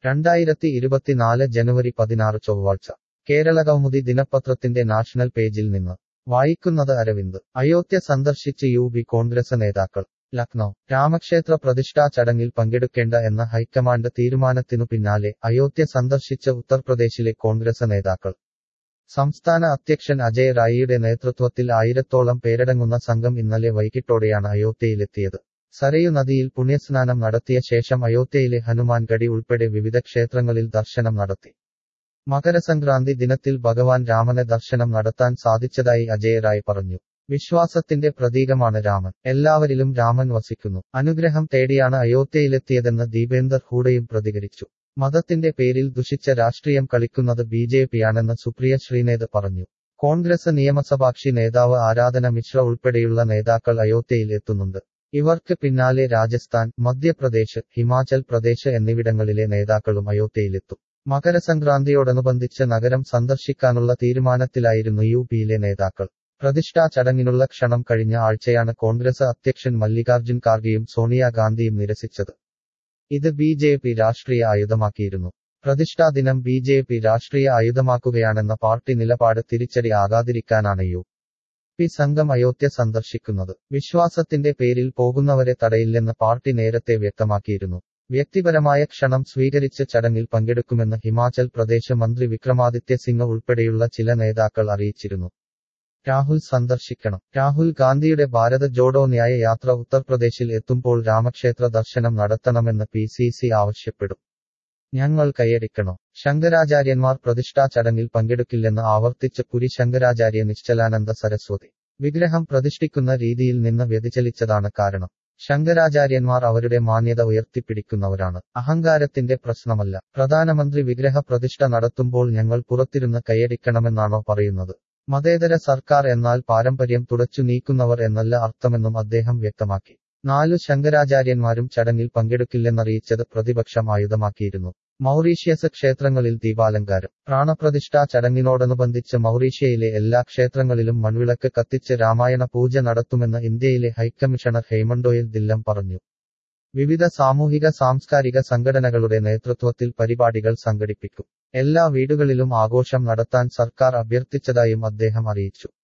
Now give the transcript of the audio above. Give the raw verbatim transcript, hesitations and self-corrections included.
രണ്ടായിരത്തി ഇരുപത്തിനാല് ജനുവരി പതിനാറ് ചൊവ്വാഴ്ച കേരള കൗമുദി ദിനപത്രത്തിന്റെ നാഷണൽ പേജിൽ നിന്ന് വായിക്കുന്നത് അരവിന്ദ്. അയോധ്യ സന്ദർശിച്ച് യു പി കോൺഗ്രസ് നേതാക്കൾ. ലക്നൗ. രാമക്ഷേത്ര പ്രതിഷ്ഠാ ചടങ്ങിൽ പങ്കെടുക്കേണ്ട എന്ന ഹൈക്കമാൻഡ് തീരുമാനത്തിനു പിന്നാലെ അയോധ്യ സന്ദർശിച്ച ഉത്തർപ്രദേശിലെ കോൺഗ്രസ് നേതാക്കൾ. സംസ്ഥാന അധ്യക്ഷൻ അജയ് റായിയുടെ നേതൃത്വത്തിൽ ആയിരത്തോളം പേരടങ്ങുന്ന സംഘം ഇന്നലെ വൈകിട്ടോടെയാണ് അയോധ്യയിലെത്തിയത്. സരയു നദിയിൽ പുണ്യസ്നാനം നടത്തിയ ശേഷം അയോധ്യയിലെ ഹനുമാൻഗഡി ഉൾപ്പെടെ വിവിധ ക്ഷേത്രങ്ങളിൽ ദർശനം നടത്തി. മകരസംക്രാന്തി ദിനത്തിൽ ഭഗവാൻ രാമനെ ദർശനം നടത്താൻ സാധിച്ചതായി അജയ് റായ് പറഞ്ഞു. വിശ്വാസത്തിന്റെ പ്രതീകമാണ് രാമൻ. എല്ലാവരിലും രാമൻ വസിക്കുന്നു. അനുഗ്രഹം തേടിയാണ് അയോധ്യയിലെത്തിയതെന്ന് ദീപേന്ദർ ഹൂഡയും പ്രതികരിച്ചു. മതത്തിന്റെ പേരിൽ ദുഷിച്ച രാഷ്ട്രീയം കളിക്കുന്നത് ബി ജെ പിയാണെന്ന് സുപ്രിയ ശ്രീനേത് പറഞ്ഞു. കോൺഗ്രസ് നിയമസഭാകക്ഷി നേതാവ് ആരാധന മിശ്ര ഉൾപ്പെടെയുള്ള നേതാക്കൾ അയോധ്യയിൽ എത്തുന്നുണ്ട്. ഇവർക്ക് പിന്നാലെ രാജസ്ഥാൻ, മധ്യപ്രദേശ്, ഹിമാചൽ പ്രദേശ് എന്നിവിടങ്ങളിലെ നേതാക്കളും അയോധ്യയിലെത്തും. മകരസംക്രാന്തിയോടനുബന്ധിച്ച് നഗരം സന്ദർശിക്കാനുള്ള തീരുമാനത്തിലായിരുന്നു യു പിയിലെ നേതാക്കൾ. പ്രതിഷ്ഠാ ചടങ്ങിനുള്ള ക്ഷണം കഴിഞ്ഞ ആഴ്ചയാണ് കോൺഗ്രസ് അധ്യക്ഷൻ മല്ലികാർജുൻ ഖാർഗെയും സോണിയാഗാന്ധിയും നിരസിച്ചത്. ഇത് ബി ജെ പി രാഷ്ട്രീയ ആയുധമാക്കിയിരുന്നു. പ്രതിഷ്ഠാ ദിനം ബി ജെ പി രാഷ്ട്രീയ ആയുധമാക്കുകയാണെന്ന പാർട്ടി നിലപാട് തിരിച്ചടി ആകാതിരിക്കാനാണ് യു പി സംഘം അയോധ്യ സന്ദർശിക്കുന്നത്. വിശ്വാസത്തിന്റെ പേരിൽ പോകുന്നവരെ തടയില്ലെന്ന് പാർട്ടി നേരത്തെ വ്യക്തമാക്കിയിരുന്നു. വ്യക്തിപരമായ ക്ഷണം സ്വീകരിച്ച് ചടങ്ങിൽ പങ്കെടുക്കുമെന്ന് ഹിമാചൽ പ്രദേശ് മന്ത്രി വിക്രമാദിത്യ സിംഗ് ഉൾപ്പെടെയുള്ള ചില നേതാക്കൾ അറിയിച്ചിരുന്നു. രാഹുൽ സന്ദർശിക്കണം. രാഹുൽ ഗാന്ധിയുടെ ഭാരത് ജോഡോ ന്യായ യാത്ര ഉത്തർപ്രദേശിൽ എത്തുമ്പോൾ രാമക്ഷേത്ര ദർശനം നടത്തണമെന്ന് പി സി സി ആവശ്യപ്പെടും. ഞങ്ങൾ കൈയടിക്കണോ? ശങ്കരാചാര്യന്മാർ പ്രതിഷ്ഠാ ചടങ്ങിൽ പങ്കെടുക്കില്ലെന്ന് ആവർത്തിച്ച് പുരി ശങ്കരാചാര്യ നിശ്ചലാനന്ദ സരസ്വതി. വിഗ്രഹം പ്രതിഷ്ഠിക്കുന്ന രീതിയിൽ നിന്ന് വ്യതിചലിച്ചതാണ് കാരണം. ശങ്കരാചാര്യന്മാർ അവരുടെ മാന്യത ഉയർത്തിപ്പിടിക്കുന്നവരാണ്. അഹങ്കാരത്തിന്റെ പ്രശ്നമല്ല. പ്രധാനമന്ത്രി വിഗ്രഹ പ്രതിഷ്ഠ നടത്തുമ്പോൾ ഞങ്ങൾ പുറത്തിരുന്ന് കൈയടിക്കണമെന്നാണോ പറയുന്നത്? മതേതര സർക്കാർ എന്നാൽ പാരമ്പര്യം തുടച്ചു നീക്കുന്നവർ എന്നല്ല അർത്ഥമെന്നും അദ്ദേഹം വ്യക്തമാക്കി. നാലു ശങ്കരാചാര്യന്മാരും ചടങ്ങിൽ പങ്കെടുക്കില്ലെന്നറിയിച്ചത് പ്രതിപക്ഷം ആയുധമാക്കിയിരുന്നു. മൗറീഷ്യസ് ക്ഷേത്രങ്ങളിൽ ദീപാലങ്കാരം. പ്രാണപ്രതിഷ്ഠാ ചടങ്ങിനോടനുബന്ധിച്ച് മൗറീഷ്യയിലെ എല്ലാ ക്ഷേത്രങ്ങളിലും മൺവിളക്ക് കത്തിച്ച് രാമായണ പൂജ നടത്തുമെന്ന് ഇന്ത്യയിലെ ഹൈക്കമ്മീഷണർ ഹെയ്മണ്ടോയിൽ ദില്ലം പറഞ്ഞു. വിവിധ സാമൂഹിക സാംസ്കാരിക സംഘടനകളുടെ നേതൃത്വത്തിൽ പരിപാടികൾ സംഘടിപ്പിക്കും. എല്ലാ വീടുകളിലും ആഘോഷം നടത്താൻ സർക്കാർ അഭ്യർത്ഥിച്ചതായും അദ്ദേഹം അറിയിച്ചു.